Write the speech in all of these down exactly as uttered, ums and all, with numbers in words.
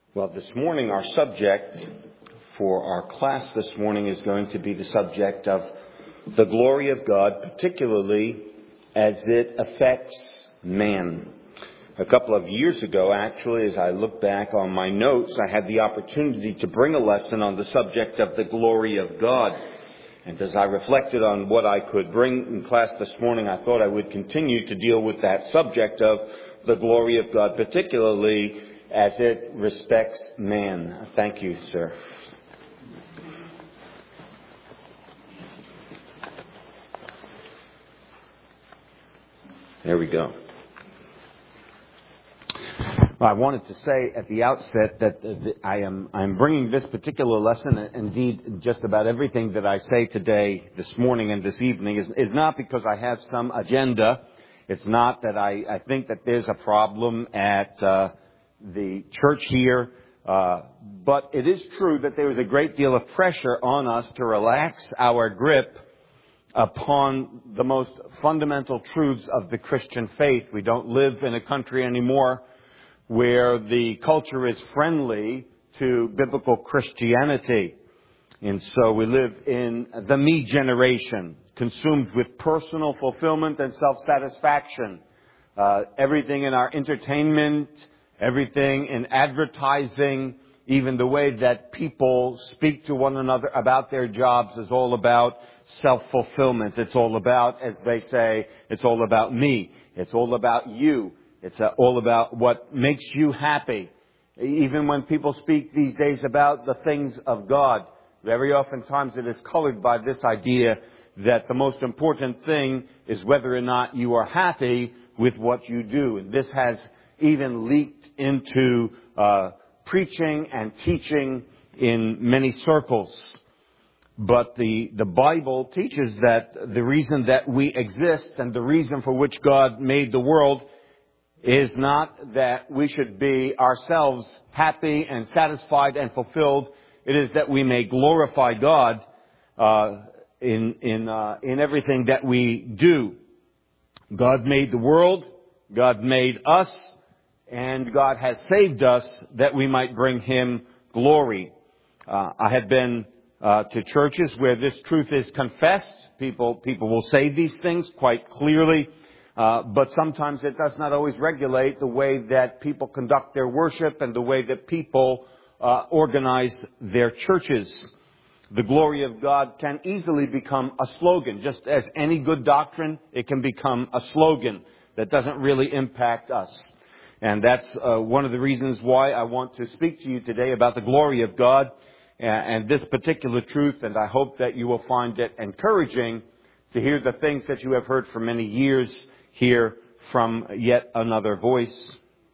Well, this morning our subject for our class this morning is going to be the subject of the glory of God, particularly as it affects man. A couple of years ago, actually, as I look back on my notes, I had the opportunity to bring a lesson on the subject of the glory of God. And as I reflected on what I could bring in class this morning, I thought I would continue to deal with that subject of the glory of God, particularly as it respects man. Thank you, sir. There we go. I wanted to say at the outset that I am I'm bringing this particular lesson, indeed just about everything that I say today, this morning and this evening, is, is not because I have some agenda. It's not that I, I think that there's a problem at uh, the church here, uh, but it is true that there is a great deal of pressure on us to relax our grip upon the most fundamental truths of the Christian faith. We don't live in a country anymore where the culture is friendly to biblical Christianity. And so we live in the me generation, consumed with personal fulfillment and self-satisfaction. Uh, everything in our entertainment, everything in advertising, even the way that people speak to one another about their jobs is all about self-fulfillment. It's all about, as they say, it's all about me. It's all about you. It's all about what makes you happy. Even when people speak these days about the things of God, very oftentimes it is colored by this idea that the most important thing is whether or not you are happy with what you do. And this has even leaked into uh, preaching and teaching in many circles. But the, the Bible teaches that the reason that we exist and the reason for which God made the world is not that we should be ourselves happy and satisfied and fulfilled. It is that we may glorify God uh, in in uh, in everything that we do. God made the world, God made us, and God has saved us that we might bring Him glory. Uh, I have been uh, to churches where this truth is confessed. People people will say these things quite clearly. Uh, but sometimes it does not always regulate the way that people conduct their worship and the way that people uh, organize their churches. The glory of God can easily become a slogan. Just as any good doctrine, it can become a slogan that doesn't really impact us. And that's uh, one of the reasons why I want to speak to you today about the glory of God and, and this particular truth. And I hope that you will find it encouraging to hear the things that you have heard for many years hear from yet another voice.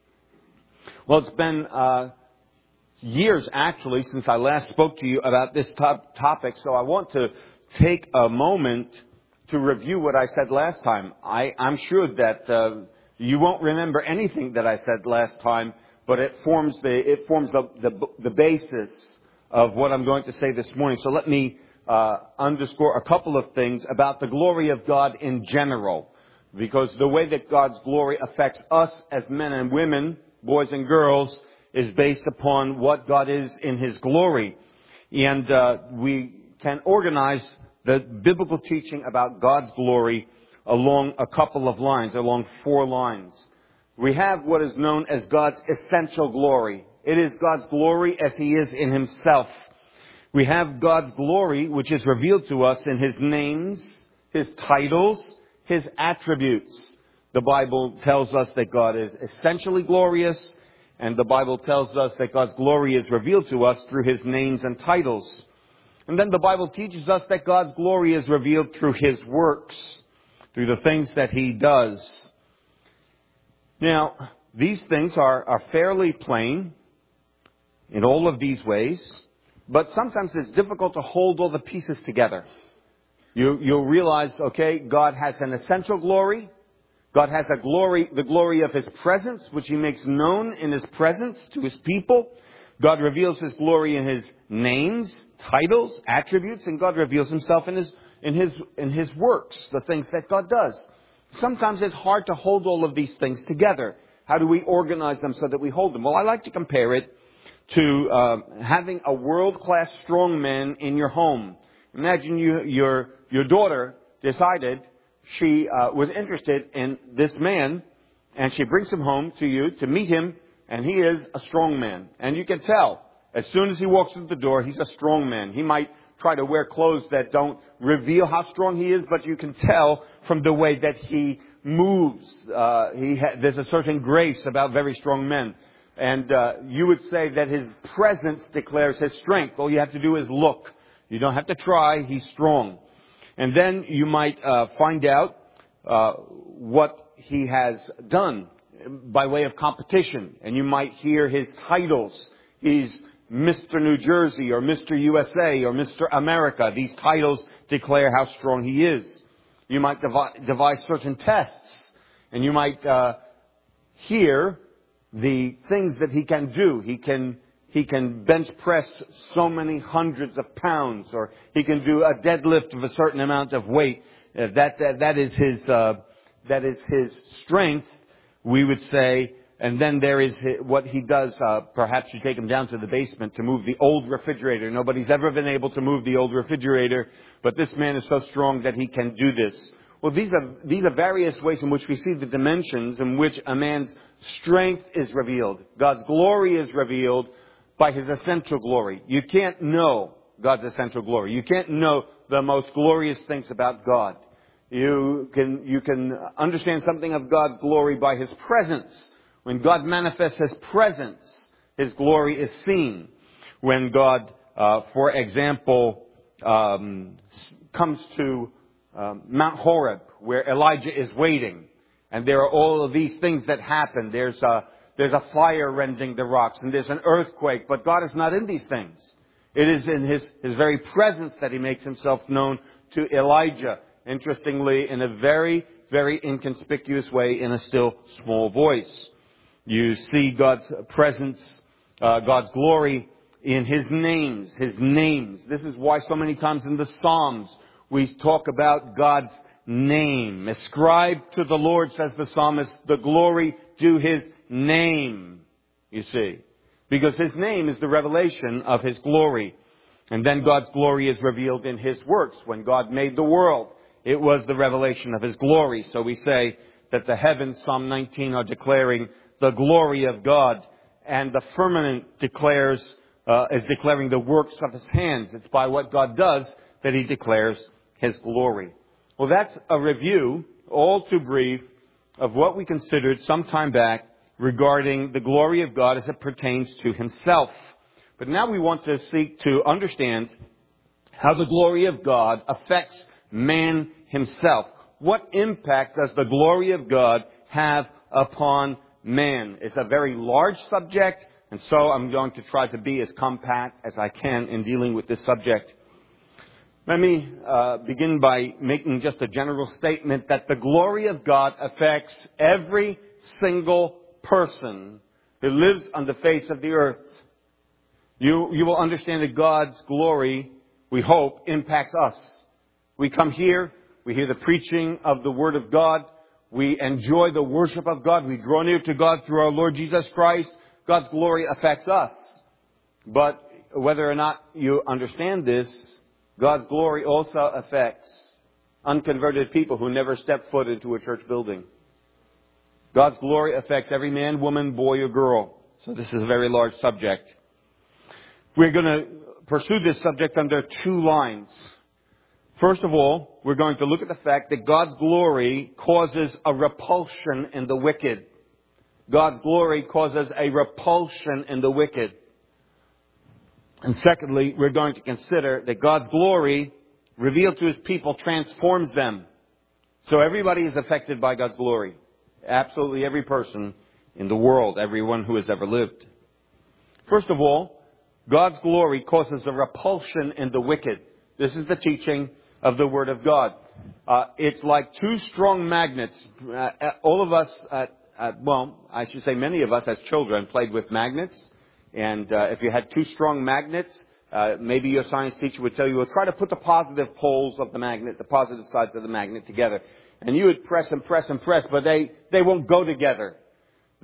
Well, it's been uh, years, actually, since I last spoke to you about this top topic, so I want to take a moment to review what I said last time. I, I'm sure that uh, you won't remember anything that I said last time, but it forms the it forms the the, the basis of what I'm going to say this morning. So let me uh, underscore a couple of things about the glory of God in general. Because the way that God's glory affects us as men and women, boys and girls, is based upon what God is in His glory. And uh, we can organize the biblical teaching about God's glory along a couple of lines, along four lines. We have what is known as God's essential glory. It is God's glory as He is in Himself. We have God's glory, which is revealed to us in His names, His titles, His attributes. The Bible tells us that God is essentially glorious, and the Bible tells us that God's glory is revealed to us through His names and titles. And then the Bible teaches us that God's glory is revealed through His works, through the things that He does. Now, these things are, are fairly plain in all of these ways, but sometimes it's difficult to hold all the pieces together. You, you'll realize, okay, God has an essential glory. God has a glory, the glory of His presence, which He makes known in His presence to His people. God reveals His glory in His names, titles, attributes, and God reveals Himself in His, in His, in His works, the things that God does. Sometimes it's hard to hold all of these things together. How do we organize them so that we hold them? Well, I like to compare it to uh, having a world-class strongman in your home. Imagine you, your your daughter decided she uh, was interested in this man, and she brings him home to you to meet him, and he is a strong man. And you can tell, as soon as he walks through the door, he's a strong man. He might try to wear clothes that don't reveal how strong he is, but you can tell from the way that he moves. Uh, he ha- there's a certain grace about very strong men. And uh, you would say that his presence declares his strength. All you have to do is look. You don't have to try. He's strong. And then you might uh, find out uh, what he has done by way of competition. And you might hear his titles. He's Mister New Jersey or Mister U S A or Mister America. These titles declare how strong he is. You might devi- devise certain tests. And you might uh, hear the things that he can do. He can he can bench press so many hundreds of pounds, or he can do a deadlift of a certain amount of weight. Uh, that, that that is his uh, that is his strength, we would say. And then there is his, what he does. Uh, perhaps you take him down to the basement to move the old refrigerator. Nobody's ever been able to move the old refrigerator, but this man is so strong that he can do this. Well, these are these are various ways in which we see the dimensions in which a man's strength is revealed. God's glory is revealed by His essential glory. You can't know God's essential glory. You can't know the most glorious things about God. You can you can understand something of God's glory by His presence. When God manifests His presence, His glory is seen. When God, uh, for example, um, comes to um, Mount Horeb, where Elijah is waiting, and there are all of these things that happen. There's a, there's a fire rending the rocks, and there's an earthquake, but God is not in these things. It is in His, His very presence that He makes Himself known to Elijah, interestingly, in a very, very inconspicuous way, in a still small voice. You see God's presence, uh, God's glory in His names, His names. This is why so many times in the Psalms we talk about God's name. Ascribe to the Lord, says the psalmist, the glory due His name, you see. Because His name is the revelation of His glory. And then God's glory is revealed in His works. When God made the world, it was the revelation of His glory. So we say that the heavens, Psalm nineteen, are declaring the glory of God, and the firmament declares uh, is declaring the works of His hands. It's by what God does that He declares His glory. Well, that's a review, all too brief, of what we considered some time back regarding the glory of God as it pertains to Himself. But now we want to seek to understand how the glory of God affects man himself. What impact does the glory of God have upon man? It's a very large subject, and so I'm going to try to be as compact as I can in dealing with this subject. Let me uh, begin by making just a general statement that the glory of God affects every single person who lives on the face of the earth. You, you will understand that God's glory, we hope, impacts us. We come here, we hear the preaching of the Word of God, we enjoy the worship of God. We draw near to God through our Lord Jesus Christ. God's glory affects us. But whether or not you understand this, God's glory also affects unconverted people who never step foot into a church building. God's glory affects every man, woman, boy, or girl. So this is a very large subject. We're going to pursue this subject under two lines. First of all, we're going to look at the fact that God's glory causes a repulsion in the wicked. God's glory causes a repulsion in the wicked. And secondly, we're going to consider that God's glory revealed to His people transforms them. So everybody is affected by God's glory. Absolutely every person in the world, everyone who has ever lived. First of all, God's glory causes a repulsion in the wicked. This is the teaching of the Word of God. Uh, it's like two strong magnets. Uh, all of us, uh, uh, well, I should say many of us as children played with magnets. And uh, if you had two strong magnets, uh, maybe your science teacher would tell you, well, try to put the positive poles of the magnet, the positive sides of the magnet together. And you would press and press and press, but they, they won't go together.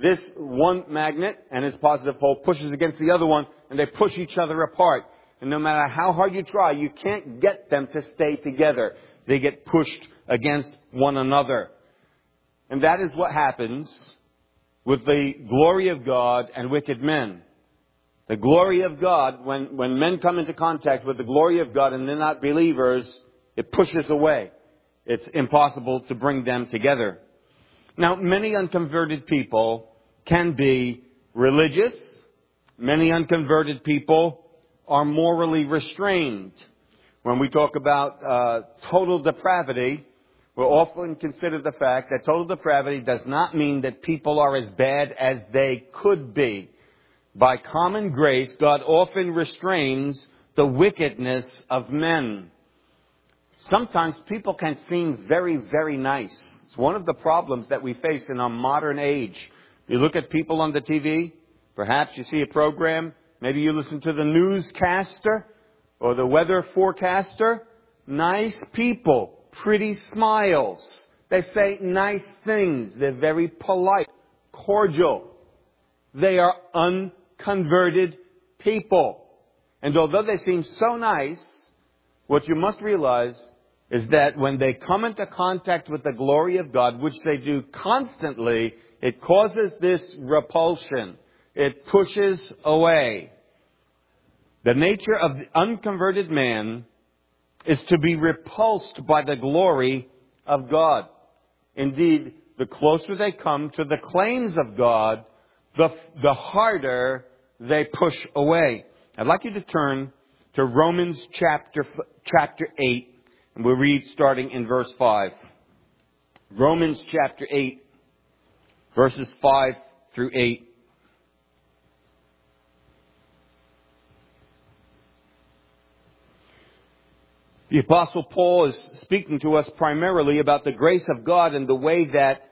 this one magnet and its positive pole pushes against the other one, and they push each other apart. And no matter how hard you try, you can't get them to stay together. They get pushed against one another. And that is what happens with the glory of God and wicked men. The glory of God, when, when men come into contact with the glory of God and they're not believers, it pushes away. It's impossible to bring them together. Now, many unconverted people can be religious. Many unconverted people are morally restrained. When we talk about uh, total depravity, we'll often consider the fact that total depravity does not mean that people are as bad as they could be. By common grace, God often restrains the wickedness of men. Sometimes people can seem very, very nice. It's one of the problems that we face in our modern age. You look at people on the T V, perhaps you see a program, maybe you listen to the newscaster or the weather forecaster. Nice people, pretty smiles. They say nice things. They're very polite, cordial. They are unconverted people. And although they seem so nice, what you must realize is that when they come into contact with the glory of God, which they do constantly, it causes this repulsion. It pushes away. The nature of the unconverted man is to be repulsed by the glory of God. Indeed, the closer they come to the claims of God, the, the harder they push away. I'd like you to turn to Romans chapter, chapter eight. And we'll read starting in verse five. Romans chapter eight, verses five through eight. The Apostle Paul is speaking to us primarily about the grace of God and the way that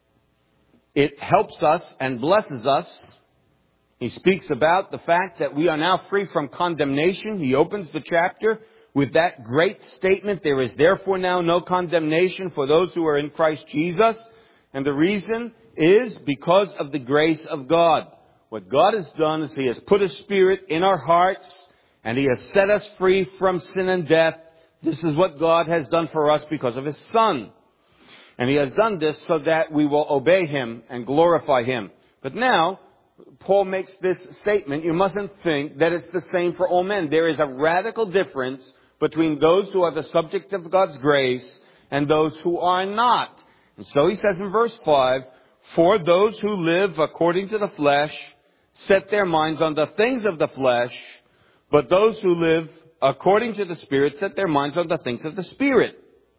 it helps us and blesses us. He speaks about the fact that we are now free from condemnation. He opens the chapter with that great statement, there is therefore now no condemnation for those who are in Christ Jesus. And the reason is because of the grace of God. What God has done is He has put His Spirit in our hearts and He has set us free from sin and death. This is what God has done for us because of His Son. And He has done this so that we will obey Him and glorify Him. But now, Paul makes this statement, you mustn't think that it's the same for all men. There is a radical difference between those who are the subject of God's grace and those who are not. And so he says in verse five, for those who live according to the flesh set their minds on the things of the flesh, but those who live according to the Spirit set their minds on the things of the Spirit.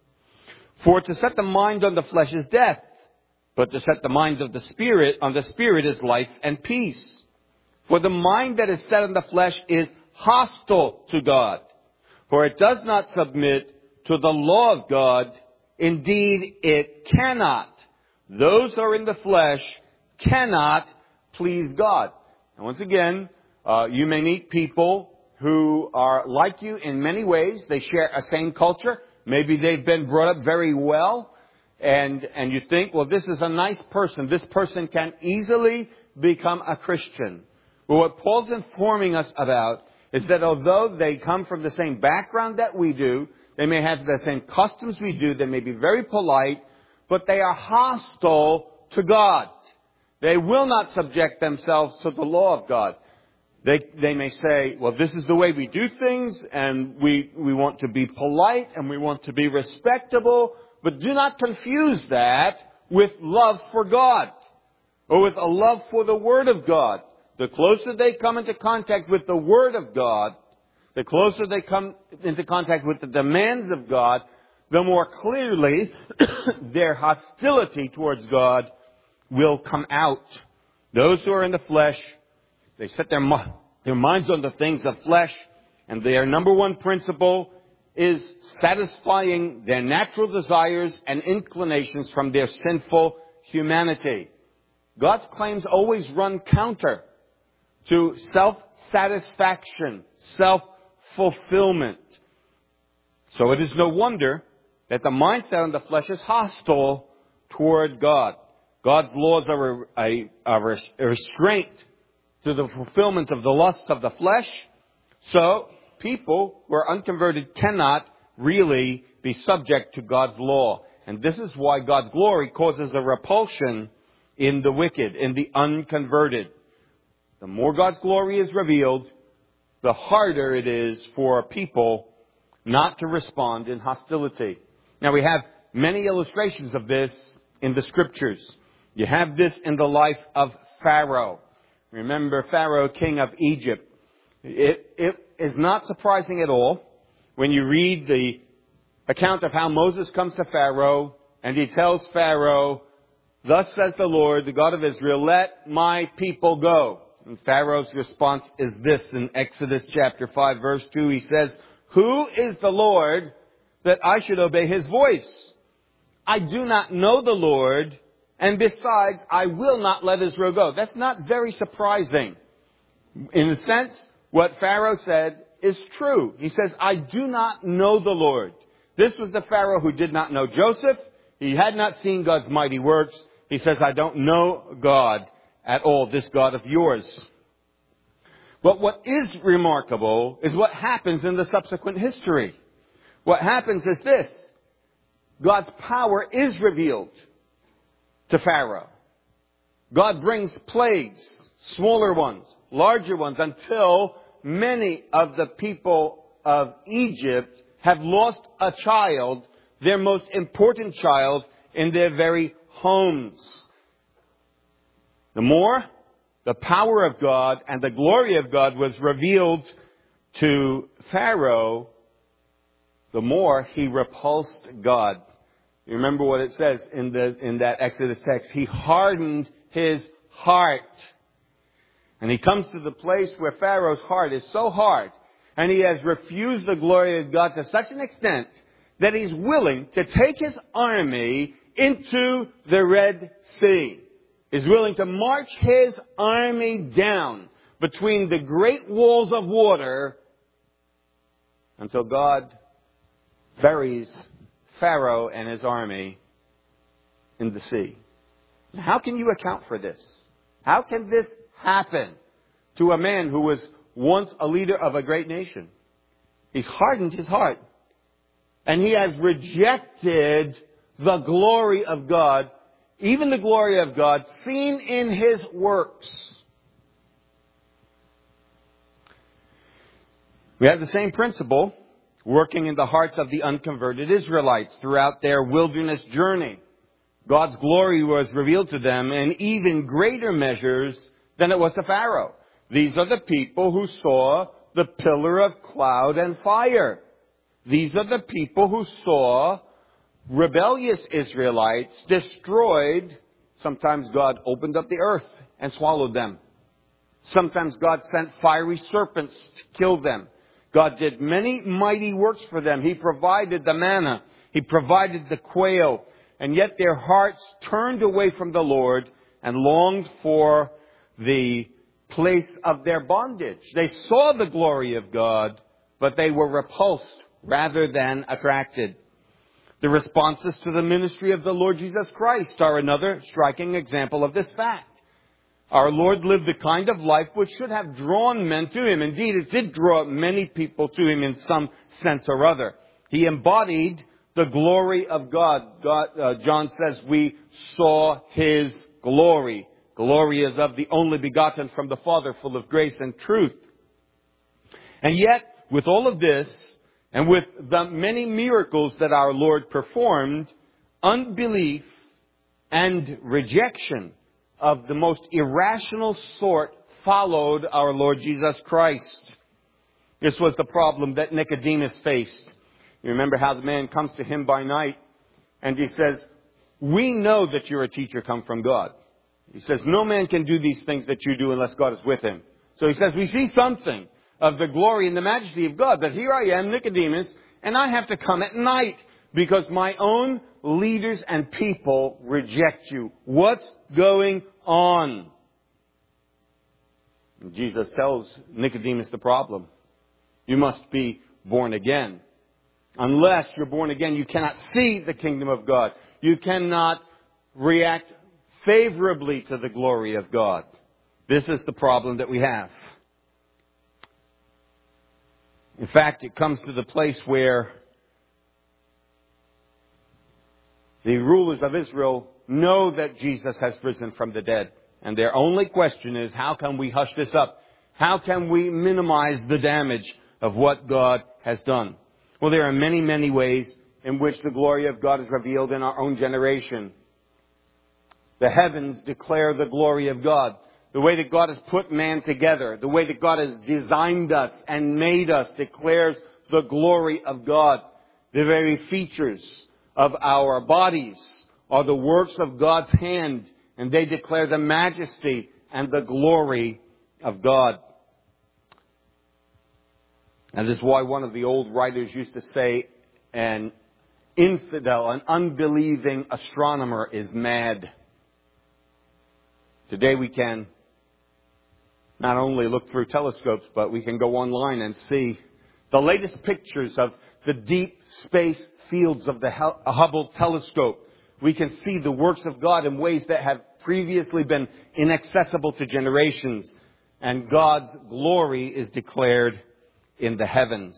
For to set the mind on the flesh is death, but to set the mind of the Spirit on the Spirit is life and peace. For the mind that is set on the flesh is hostile to God, for it does not submit to the law of God. Indeed, it cannot. Those who are in the flesh cannot please God. And once again, uh, you may meet people who are like you in many ways. They share a same culture. Maybe they've been brought up very well. And, and you think, well, this is a nice person. This person can easily become a Christian. But what Paul's informing us about is that although they come from the same background that we do, they may have the same customs we do, they may be very polite, but they are hostile to God. They will not subject themselves to the law of God. They, they may say, well, this is the way we do things, and we, we want to be polite, and we want to be respectable, but do not confuse that with love for God, or with a love for the Word of God. The closer they come into contact with the Word of God, the closer they come into contact with the demands of God, the more clearly their hostility towards God will come out. Those who are in the flesh, they set their, their minds on the things of flesh, and their number one principle is satisfying their natural desires and inclinations from their sinful humanity. God's claims always run counter to self-satisfaction, self-fulfillment. So it is no wonder that the mindset on the flesh is hostile toward God. God's laws are a, a, a restraint to the fulfillment of the lusts of the flesh. So, people who are unconverted cannot really be subject to God's law. And this is why God's glory causes a repulsion in the wicked, in the unconverted. The more God's glory is revealed, the harder it is for people not to respond in hostility. Now, we have many illustrations of this in the Scriptures. You have this in the life of Pharaoh. Remember Pharaoh, king of Egypt. It, it is not surprising at all when you read the account of how Moses comes to Pharaoh and he tells Pharaoh, "Thus says the Lord, the God of Israel, let my people go." And Pharaoh's response is this in Exodus chapter five, verse two. He says, "Who is the Lord that I should obey his voice? I do not know the Lord, and besides, I will not let Israel go." That's not very surprising. In a sense, what Pharaoh said is true. He says, "I do not know the Lord." This was the Pharaoh who did not know Joseph. He had not seen God's mighty works. He says, "I don't know God at all, this God of yours." But what is remarkable is what happens in the subsequent history. What happens is this. God's power is revealed to Pharaoh. God brings plagues, smaller ones, larger ones, until many of the people of Egypt have lost a child, their most important child, in their very homes. The more the power of God and the glory of God was revealed to Pharaoh, the more he repulsed God. You remember what it says in the in that Exodus text. He hardened his heart. And he comes to the place where Pharaoh's heart is so hard, and he has refused the glory of God to such an extent that he's willing to take his army into the Red Sea. Is willing to march his army down between the great walls of water until God buries Pharaoh and his army in the sea. Now, how can you account for this? How can this happen to a man who was once a leader of a great nation? He's hardened his heart. And he has rejected the glory of God, even the glory of God seen in his works. We have the same principle working in the hearts of the unconverted Israelites throughout their wilderness journey. God's glory was revealed to them in even greater measures than it was to Pharaoh. These are the people who saw the pillar of cloud and fire. These are the people who saw rebellious Israelites destroyed. Sometimes God opened up the earth and swallowed them. Sometimes God sent fiery serpents to kill them. God did many mighty works for them. He provided the manna. He provided the quail. And yet their hearts turned away from the Lord and longed for the place of their bondage. They saw the glory of God, but they were repulsed rather than attracted. The responses to the ministry of the Lord Jesus Christ are another striking example of this fact. Our Lord lived the kind of life which should have drawn men to Him. Indeed, it did draw many people to Him in some sense or other. He embodied the glory of God. God uh, John says, we saw His glory. Glory is of the only begotten from the Father, full of grace and truth. And yet, with all of this, and with the many miracles that our Lord performed, unbelief and rejection of the most irrational sort followed our Lord Jesus Christ. This was the problem that Nicodemus faced. You remember how the man comes to him by night and he says, we know that you're a teacher come from God. He says, no man can do these things that you do unless God is with him. So he says, we see something of the glory and the majesty of God. But here I am, Nicodemus, and I have to come at night because my own leaders and people reject you. What's going on? And Jesus tells Nicodemus the problem. You must be born again. Unless you're born again, you cannot see the kingdom of God. You cannot react favorably to the glory of God. This is the problem that we have. In fact, it comes to the place where the rulers of Israel know that Jesus has risen from the dead. And their only question is, how can we hush this up? How can we minimize the damage of what God has done? Well, there are many, many ways in which the glory of God is revealed in our own generation. The heavens declare the glory of God. The way that God has put man together, the way that God has designed us and made us declares the glory of God. The very features of our bodies are the works of God's hand, and they declare the majesty and the glory of God. And this is why one of the old writers used to say, an infidel, an unbelieving astronomer is mad. Today we can not only look through telescopes, but we can go online and see the latest pictures of the deep space fields of the Hubble telescope. We can see the works of God in ways that have previously been inaccessible to generations. And God's glory is declared in the heavens.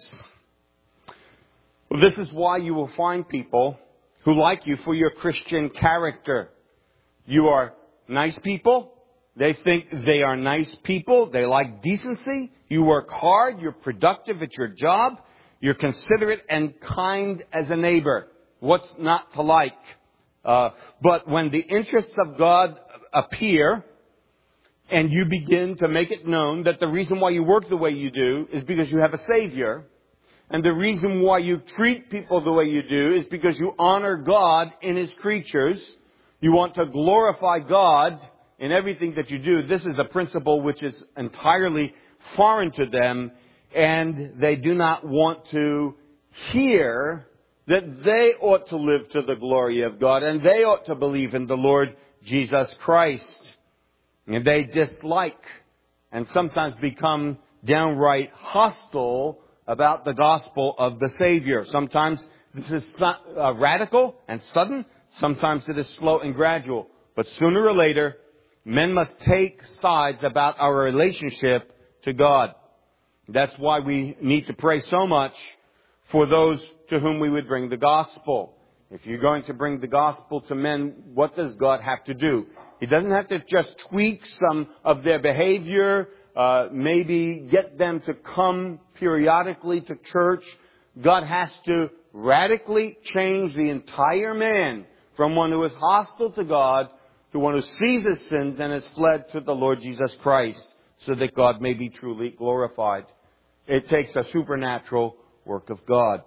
Well, this is why you will find people who like you for your Christian character. You are nice people. They think they are nice people. They like decency. You work hard. You're productive at your job. You're considerate and kind as a neighbor. What's not to like? Uh, but when the interests of God appear and you begin to make it known that the reason why you work the way you do is because you have a Savior, and the reason why you treat people the way you do is because you honor God in His creatures, you want to glorify God in everything that you do. This is a principle which is entirely foreign to them, and they do not want to hear that they ought to live to the glory of God, and they ought to believe in the Lord Jesus Christ. And they dislike and sometimes become downright hostile about the gospel of the Savior. Sometimes this is uh, radical and sudden. Sometimes it is slow and gradual. But sooner or later, men must take sides about our relationship to God. That's why we need to pray so much for those to whom we would bring the gospel. If you're going to bring the gospel to men, what does God have to do? He doesn't have to just tweak some of their behavior, uh, maybe get them to come periodically to church. God has to radically change the entire man from one who is hostile to God to one who sees his sins and has fled to the Lord Jesus Christ, so that God may be truly glorified. It takes a supernatural work of God.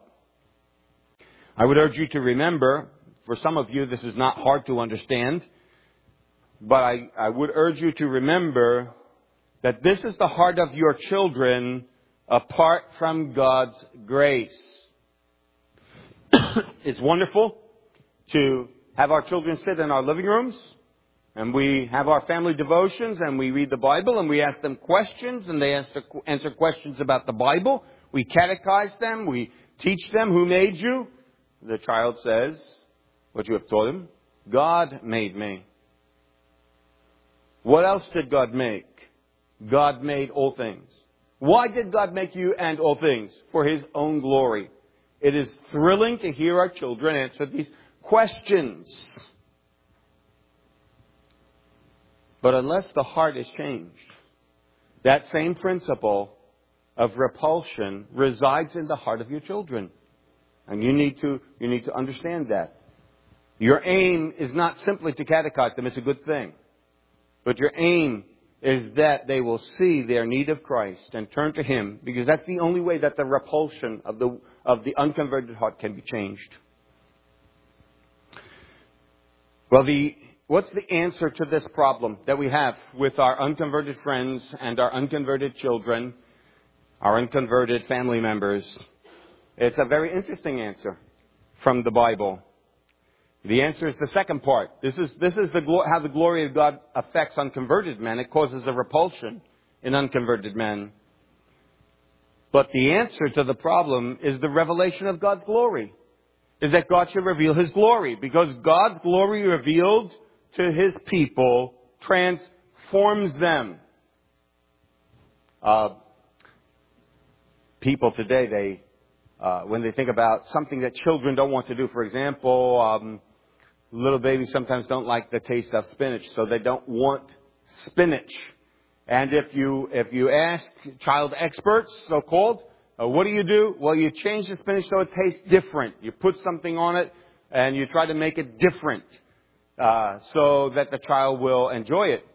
I would urge you to remember, for some of you this is not hard to understand, but I, I would urge you to remember that this is the heart of your children apart from God's grace. It's wonderful to have our children sit in our living rooms, and we have our family devotions, and we read the Bible, and we ask them questions, and they answer, answer questions about the Bible. We catechize them. We teach them who made you. The child says, what you have taught him, God made me. What else did God make? God made all things. Why did God make you and all things? For His own glory. It is thrilling to hear our children answer these questions. But unless the heart is changed, that same principle of repulsion resides in the heart of your children. And you need to, you need to understand that. Your aim is not simply to catechize them. It's a good thing. But your aim is that they will see their need of Christ and turn to Him, because that's the only way that the repulsion of the, of the unconverted heart can be changed. Well, the, what's the answer to this problem that we have with our unconverted friends and our unconverted children, our unconverted family members? It's a very interesting answer from the Bible. The answer is the second part. This is, this is the, how the glory of God affects unconverted men. It causes a repulsion in unconverted men. But the answer to the problem is the revelation of God's glory. Is that God should reveal His glory. Because God's glory revealed to His people transforms them. Uh, people today, they uh, when they think about something that children don't want to do, for example, um, little babies sometimes don't like the taste of spinach, so they don't want spinach. And if you if you ask child experts, so-called, uh, what do you do? Well, you change the spinach so it tastes different. You put something on it, and you try to make it different uh, so that the child will enjoy it.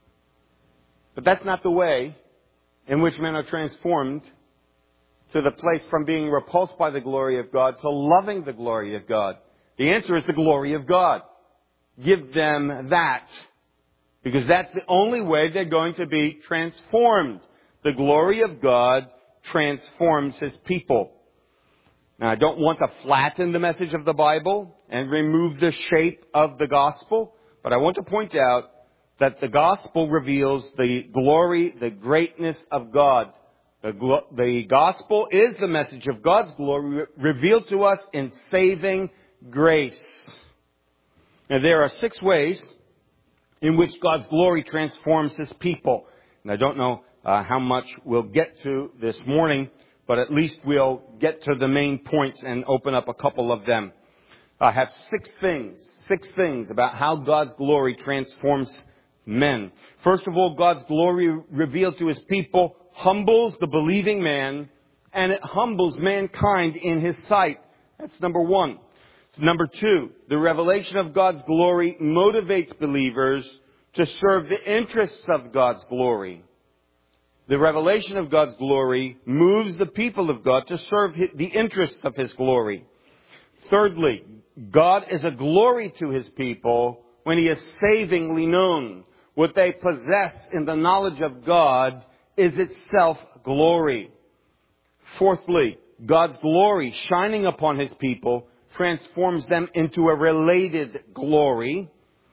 But that's not the way in which men are transformed to the place from being repulsed by the glory of God to loving the glory of God. The answer is the glory of God. Give them that. Because that's the only way they're going to be transformed. The glory of God transforms His people. Now, I don't want to flatten the message of the Bible and remove the shape of the gospel, but I want to point out that the gospel reveals the glory, the greatness of God. The, glo- the gospel is the message of God's glory re- revealed to us in saving grace. Now, there are six ways in which God's glory transforms His people. And I don't know uh, how much we'll get to this morning, but at least we'll get to the main points and open up a couple of them. I have six things, six things about how God's glory transforms men. First of all, God's glory revealed to His people humbles the believing man, and it humbles mankind in His sight. That's number one. Number two, the revelation of God's glory motivates believers to serve the interests of God's glory. The revelation of God's glory moves the people of God to serve the interests of His glory. Thirdly, God is a glory to His people when He is savingly known. What they possess in the knowledge of God is itself glory. Fourthly, God's glory shining upon His people transforms them into a related glory.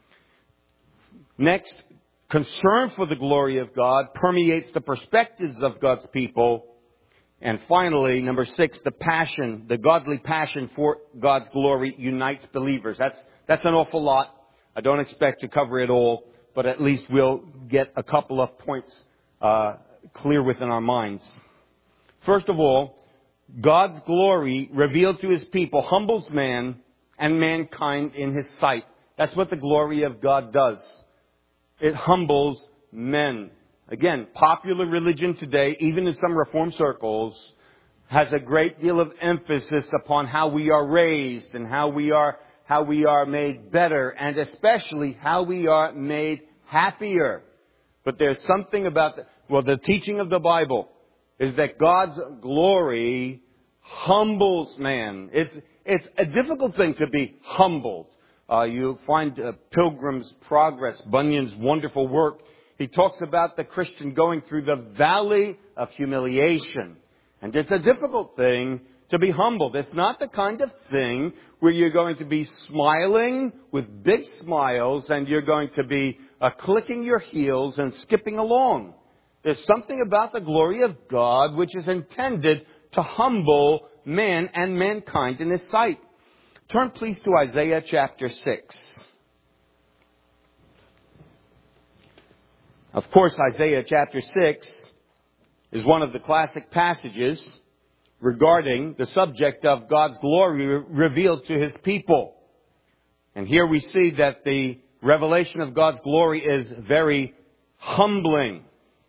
Next, concern for the glory of God permeates the perspectives of God's people. And finally, number six, the passion, the godly passion for God's glory unites believers. That's, that's an awful lot. I don't expect to cover it all, but at least we'll get a couple of points uh, clear within our minds. First of all, God's glory revealed to His people humbles man and mankind in His sight. That's what the glory of God does. It humbles men. Again, popular religion today, even in some Reform circles, has a great deal of emphasis upon how we are raised and how we are how we are made better, and especially how we are made happier. But there's something about the, well, the teaching of the Bible is that God's glory humbles man. It's it's a difficult thing to be humbled. Uh, you find uh, Pilgrim's Progress, Bunyan's wonderful work. He talks about the Christian going through the valley of humiliation. And it's a difficult thing to be humbled. It's not the kind of thing where you're going to be smiling with big smiles and you're going to be uh, clicking your heels and skipping along. There's something about the glory of God which is intended to humble man and mankind in His sight. Turn please to Isaiah chapter six. Of course, Isaiah chapter six is one of the classic passages regarding the subject of God's glory revealed to His people. And here we see that the revelation of God's glory is very humbling.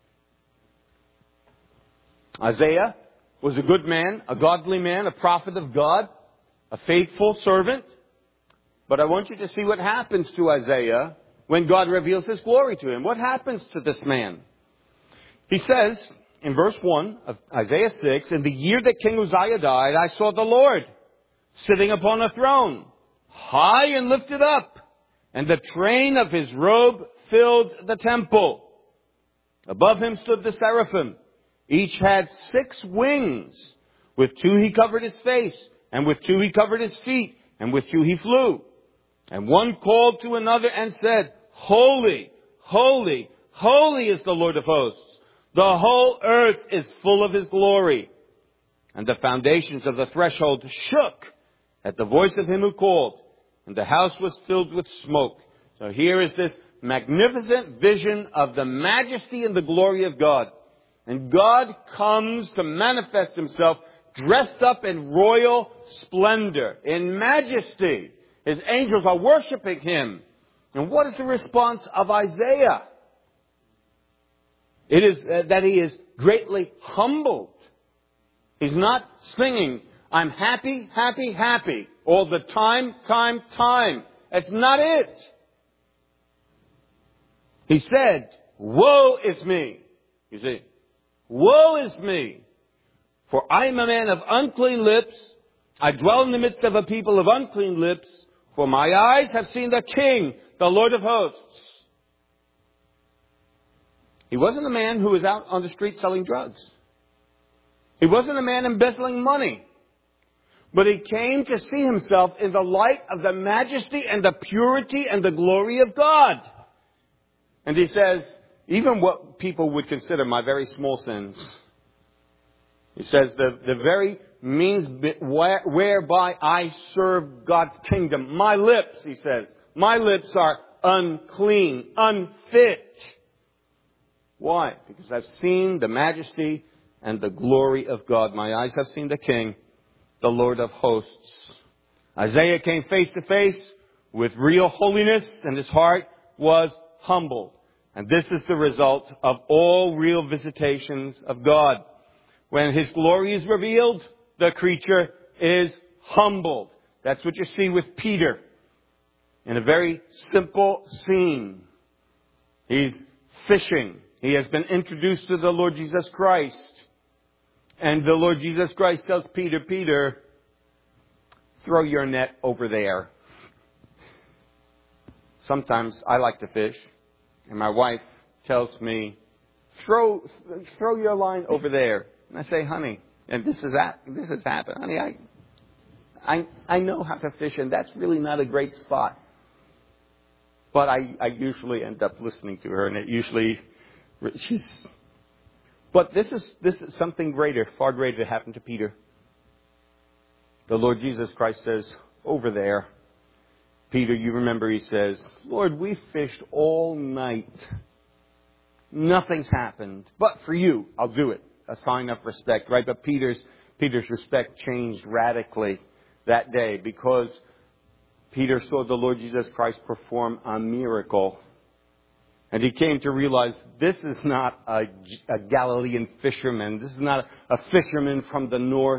Isaiah was a good man, a godly man, a prophet of God, a faithful servant. But I want you to see what happens to Isaiah when God reveals His glory to him. What happens to this man? He says in verse one of Isaiah six, in the year that King Uzziah died, I saw the Lord sitting upon a throne, high and lifted up, and the train of His robe filled the temple. Above Him stood the seraphim. Each had six wings. With two He covered His face, and with two He covered His feet, and with two He flew. And one called to another and said, Holy, holy, holy is the Lord of hosts. The whole earth is full of His glory. And the foundations of the threshold shook at the voice of Him who called, and the house was filled with smoke. So here is this magnificent vision of the majesty and the glory of God. And God comes to manifest himself dressed up in royal splendor, in majesty. His angels are worshiping him. And what is the response of Isaiah? It is uh, that he is greatly humbled. He's not singing, I'm happy, happy, happy, all the time, time, time. That's not it. He said, woe is me. You see, woe is me. For I am a man of unclean lips. I dwell in the midst of a people of unclean lips. For my eyes have seen the King, the Lord of hosts. He wasn't a man who was out on the street selling drugs. He wasn't a man embezzling money. But he came to see himself in the light of the majesty and the purity and the glory of God. And he says, even what people would consider my very small sins. He says, the, the very means where, whereby I serve God's kingdom. My lips, he says, my lips are unclean, unfit. Why? Because I've seen the majesty and the glory of God. My eyes have seen the King, the Lord of hosts. Isaiah came face to face with real holiness, and his heart was humbled. And this is the result of all real visitations of God. When his glory is revealed, the creature is humbled. That's what you see with Peter in a very simple scene. He's fishing. He has been introduced to the Lord Jesus Christ. And the Lord Jesus Christ tells Peter, Peter, throw your net over there. Sometimes I like to fish, and my wife tells me, throw throw your line over there. And I say, honey, and this is that this has happened. Honey, I I I know how to fish, and that's really not a great spot. But I, I usually end up listening to her, and it usually she's But this is this is something greater, far greater that happened to Peter. The Lord Jesus Christ says, over there. Peter, you remember he says, Lord, we fished all night. Nothing's happened. But for you, I'll do it. A sign of respect, right? But Peter's Peter's respect changed radically that day because Peter saw the Lord Jesus Christ perform a miracle. And he came to realize this is not a, a Galilean fisherman. This is not a, a fisherman from the north.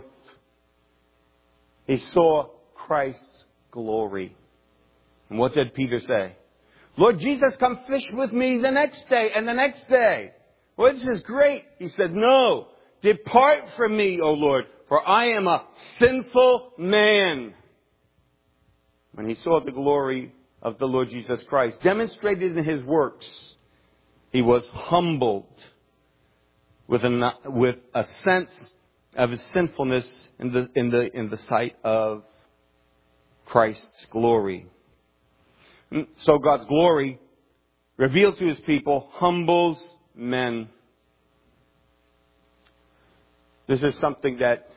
He saw Christ's glory. And what did Peter say? Lord Jesus, come fish with me the next day and the next day. Well, this is great. He said, no, depart from me, O Lord, for I am a sinful man. When he saw the glory of the Lord Jesus Christ demonstrated in his works, he was humbled with a, with a sense of his sinfulness in the, in the, in the sight of Christ's glory. So God's glory revealed to his people humbles men. This is something that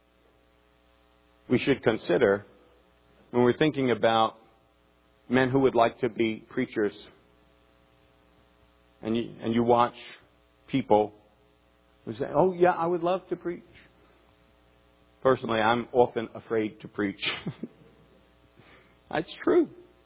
we should consider when we're thinking about men who would like to be preachers. And you, and you watch people who say, oh yeah, I would love to preach. Personally, I'm often afraid to preach. That's true.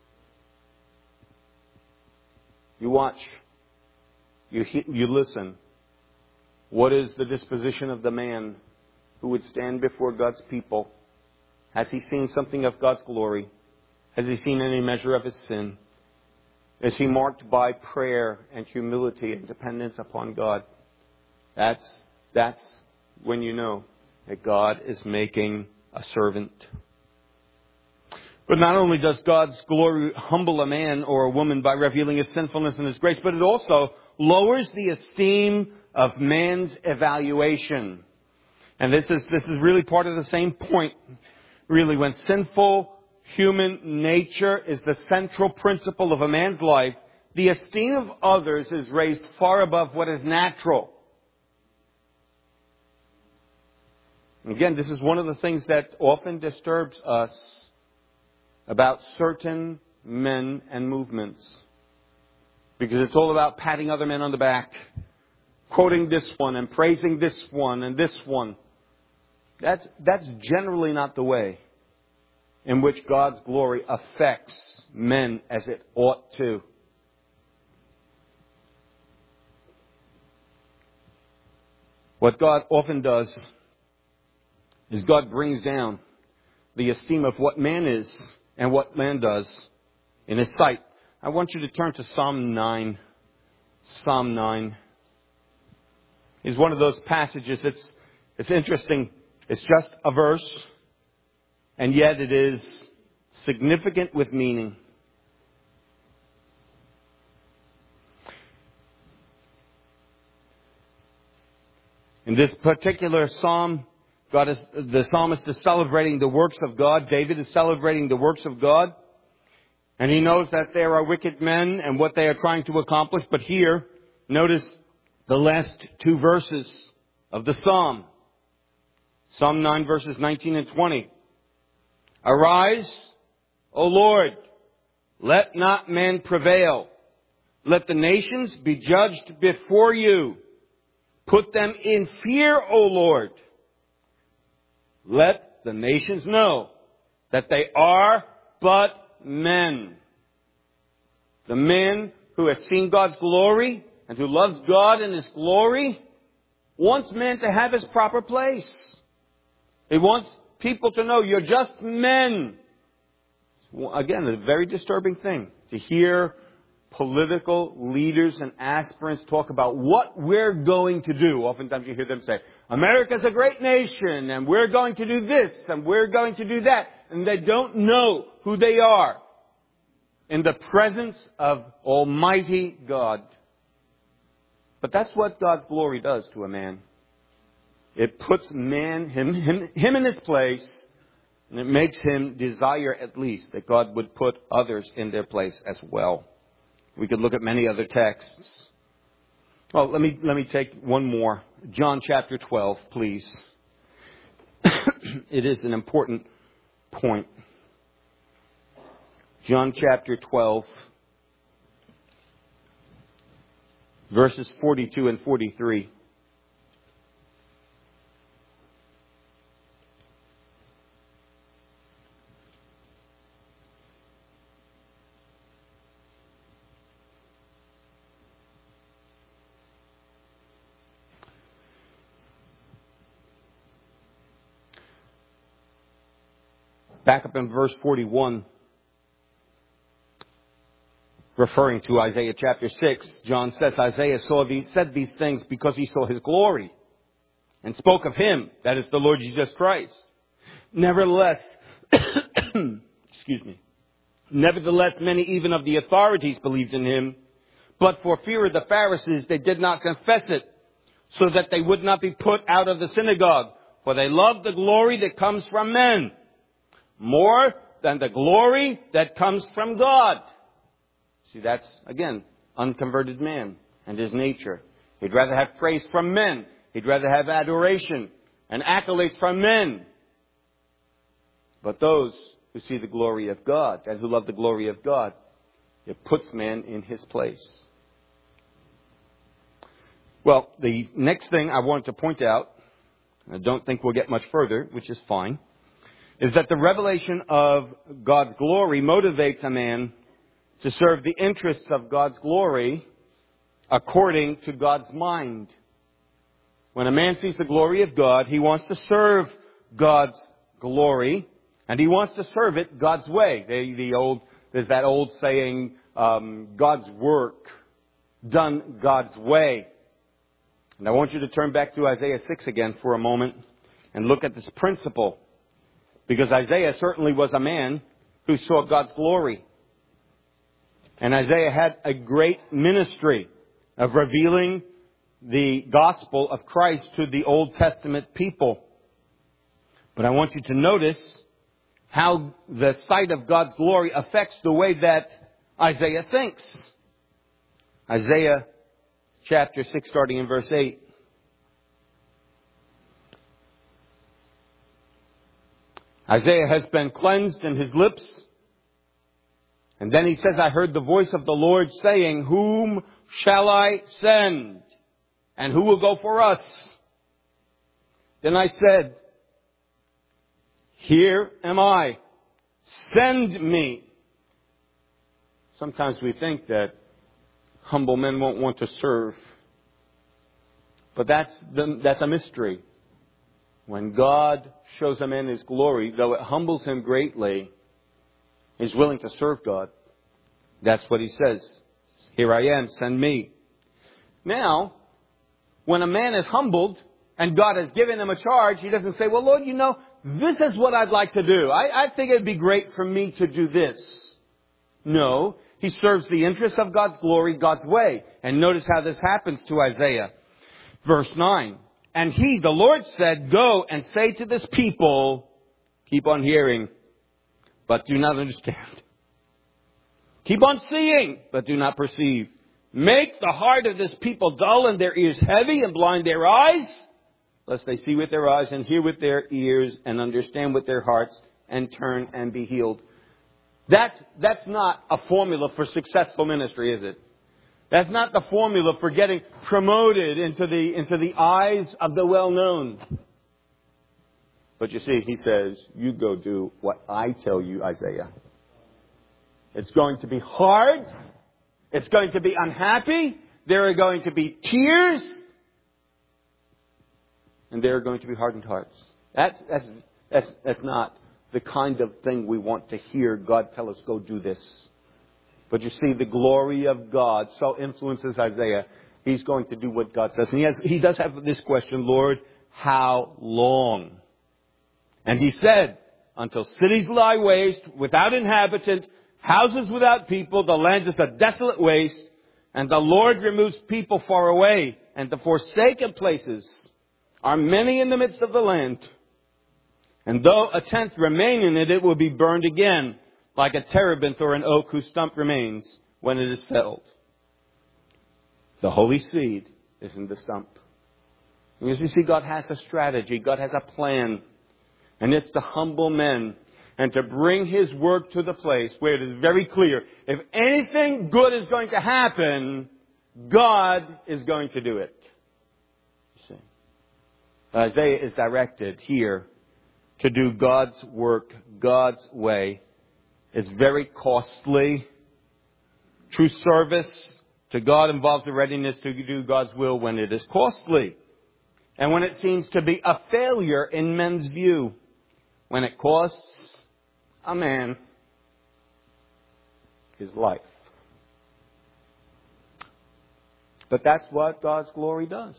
You watch, you you listen. What is the disposition of the man who would stand before God's people? Has he seen something of God's glory? Has he seen any measure of his sin? Is he marked by prayer and humility and dependence upon God? That's, that's when you know that God is making a servant. But not only does God's glory humble a man or a woman by revealing his sinfulness and his grace, but it also lowers the esteem of man's evaluation. And this is, this is really part of the same point. Really, when sinful human nature is the central principle of a man's life, the esteem of others is raised far above what is natural. Again, this is one of the things that often disturbs us about certain men and movements. Because it's all about patting other men on the back, quoting this one and praising this one and this one. That's, that's generally not the way in which God's glory affects men as it ought to. What God often does is God brings down the esteem of what man is and what man does in His sight. I want you to turn to Psalm nine. Psalm nine is one of those passages. It's, it's interesting. It's just a verse, and yet it is significant with meaning. In this particular psalm, God is, the psalmist is celebrating the works of God. David is celebrating the works of God. And he knows that there are wicked men and what they are trying to accomplish. But here, notice the last two verses of the psalm. Psalm nine verses nineteen and twenty. Arise, O Lord, let not man prevail. Let the nations be judged before you. Put them in fear, O Lord. Let the nations know that they are but men. The man who has seen God's glory and who loves God in His glory wants men to have his proper place. He wants people to know you're just men. Again, a very disturbing thing to hear political leaders and aspirants talk about what we're going to do. Oftentimes you hear them say, America's a great nation, and we're going to do this, and we're going to do that. And they don't know who they are in the presence of Almighty God. But that's what God's glory does to a man. It puts man, him, him, him in his place, and it makes him desire at least that God would put others in their place as well. We could look at many other texts. Well, let me, let me take one more. John chapter twelve, please. It is an important point. John chapter twelve, verses forty-two and forty-three. Back up in verse forty-one, referring to Isaiah chapter six, John says, Isaiah saw these, said these things because he saw His glory and spoke of Him, that is the Lord Jesus Christ. Nevertheless, excuse me, nevertheless, many even of the authorities believed in Him, but for fear of the Pharisees, they did not confess it, so that they would not be put out of the synagogue, for they loved the glory that comes from men more than the glory that comes from God. See, that's, again, unconverted man and his nature. He'd rather have praise from men. He'd rather have adoration and accolades from men. But those who see the glory of God and who love the glory of God, it puts man in his place. Well, the next thing I wanted to point out, I don't think we'll get much further, which is fine, is that the revelation of God's glory motivates a man to serve the interests of God's glory according to God's mind. When a man sees the glory of God, he wants to serve God's glory, and he wants to serve it God's way. The, the old, there's that old saying, um, God's work done God's way. And I want you to turn back to Isaiah six again for a moment and look at this principle. Because Isaiah certainly was a man who saw God's glory. And Isaiah had a great ministry of revealing the gospel of Christ to the Old Testament people. But I want you to notice how the sight of God's glory affects the way that Isaiah thinks. Isaiah chapter six, starting in verse eight. Isaiah has been cleansed in his lips, And then he says, I heard the voice of the Lord saying, whom shall I send? And who will go for us? Then I said, here am I. Send me. Sometimes we think that humble men won't want to serve. But that's the, that's a mystery. When God shows a man His glory, though it humbles him greatly, he's willing to serve God. That's what He says. Here I am, send me. Now, when a man is humbled and God has given him a charge, he doesn't say, well, Lord, you know, this is what I'd like to do. I, I think it'd be great for me to do this. No, he serves the interests of God's glory, God's way. And notice how this happens to Isaiah. Verse nine. And he, the Lord, said, go and say to this people, keep on hearing, but do not understand. Keep on seeing, but do not perceive. Make the heart of this people dull and their ears heavy and blind their eyes, lest they see with their eyes and hear with their ears and understand with their hearts and turn and be healed. That's, that's not a formula for successful ministry, is it? That's not the formula for getting promoted into the, into the eyes of the well-known. But you see, he says, you go do what I tell you, Isaiah. It's going to be hard. It's going to be unhappy. There are going to be tears. And there are going to be hardened hearts. That's, that's, that's, that's not the kind of thing we want to hear God tell us, go do this. But you see, the glory of God so influences Isaiah. He's going to do what God says. And he, has, he does have this question, Lord, how long? And he said, until cities lie waste, without inhabitant, houses without people, the land is a desolate waste, and the Lord removes people far away, and the forsaken places are many in the midst of the land. And though a tenth remain in it, it will be burned again, like a terebinth or an oak whose stump remains when it is felled. The holy seed is in the stump. And as you see, God has a strategy. God has a plan. And it's to humble men and to bring His work to the place where it is very clear. If anything good is going to happen, God is going to do it. You see. Isaiah is directed here to do God's work, God's way. It's very costly. True service to God involves a readiness to do God's will when it is costly. And when it seems to be a failure in men's view. When it costs a man his life. But that's what God's glory does.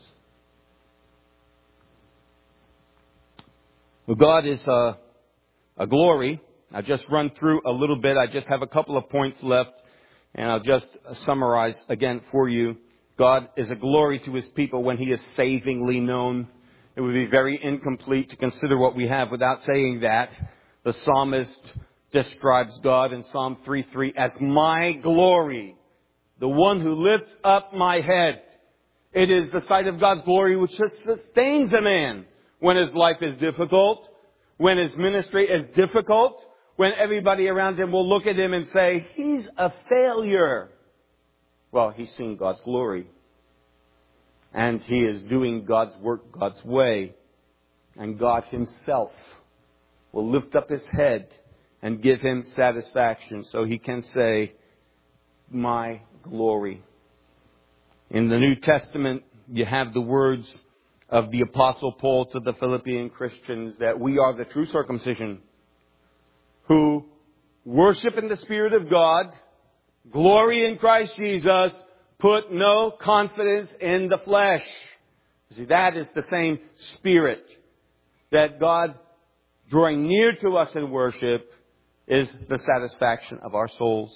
Well, God is a, a glory. I'll just run through a little bit. I just have a couple of points left. And I'll just summarize again for you. God is a glory to His people when He is savingly known. It would be very incomplete to consider what we have without saying that. The psalmist describes God in Psalm three three as my glory, the one who lifts up my head. It is the sight of God's glory which sustains a man when his life is difficult, when his ministry is difficult, when everybody around him will look at him and say, he's a failure. Well, he's seen God's glory. And he is doing God's work God's way. And God Himself will lift up His head and give him satisfaction so he can say, my glory. In the New Testament, you have the words of the Apostle Paul to the Philippian Christians that we are the true circumcision who worship in the Spirit of God, glory in Christ Jesus, put no confidence in the flesh. See, that is the same Spirit that God, drawing near to us in worship, is the satisfaction of our souls.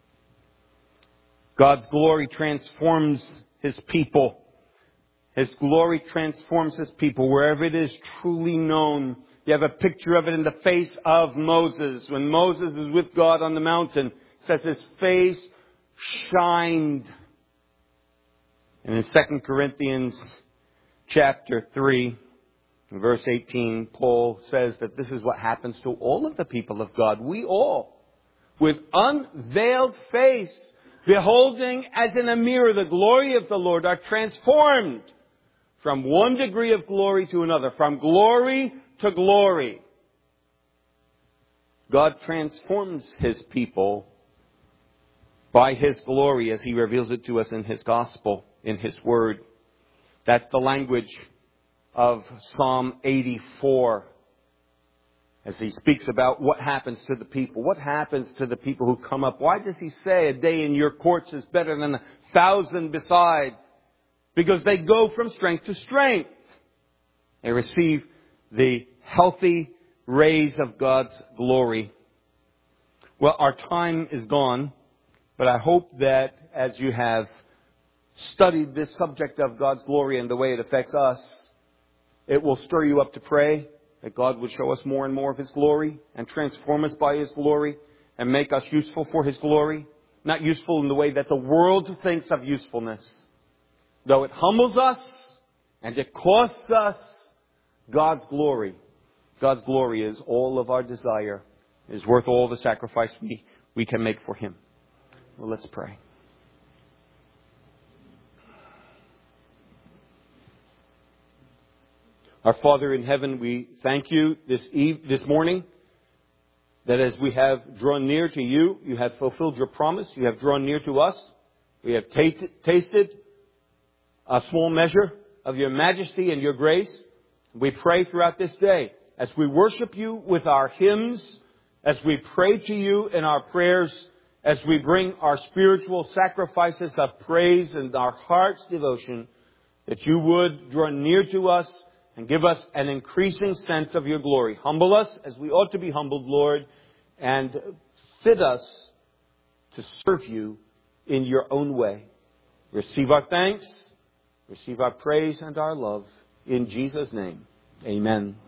God's glory transforms His people. His glory transforms His people wherever it is truly known. You have a picture of it in the face of Moses. When Moses is with God on the mountain, it says his face shined. And in Second Corinthians chapter three, verse eighteen, Paul says that this is what happens to all of the people of God. We all, with unveiled face, beholding as in a mirror the glory of the Lord, are transformed from one degree of glory to another, from glory to glory. God transforms His people by His glory as He reveals it to us in His gospel, in His word. That's the language of Psalm eighty-four. As he speaks about what happens to the people. What happens to the people who come up? Why does he say a day in your courts is better than a thousand beside? Because they go from strength to strength. They receive the healthy rays of God's glory. Well, our time is gone, but I hope that as you have studied this subject of God's glory and the way it affects us, it will stir you up to pray that God would show us more and more of His glory and transform us by His glory and make us useful for His glory. Not useful in the way that the world thinks of usefulness. Though it humbles us and it costs us, God's glory. God's glory is all of our desire. It is worth all the sacrifice we, we can make for Him. Well, let's pray. Our Father in heaven, we thank You this eve, this morning that as we have drawn near to You, You have fulfilled Your promise. You have drawn near to us. We have t- tasted a small measure of Your majesty and Your grace. We pray throughout this day as we worship You with our hymns, as we pray to You in our prayers, as we bring our spiritual sacrifices of praise and our heart's devotion, that You would draw near to us and give us an increasing sense of Your glory. Humble us as we ought to be humbled, Lord, and fit us to serve You in Your own way. Receive our thanks, receive our praise and our love. In Jesus' name, amen.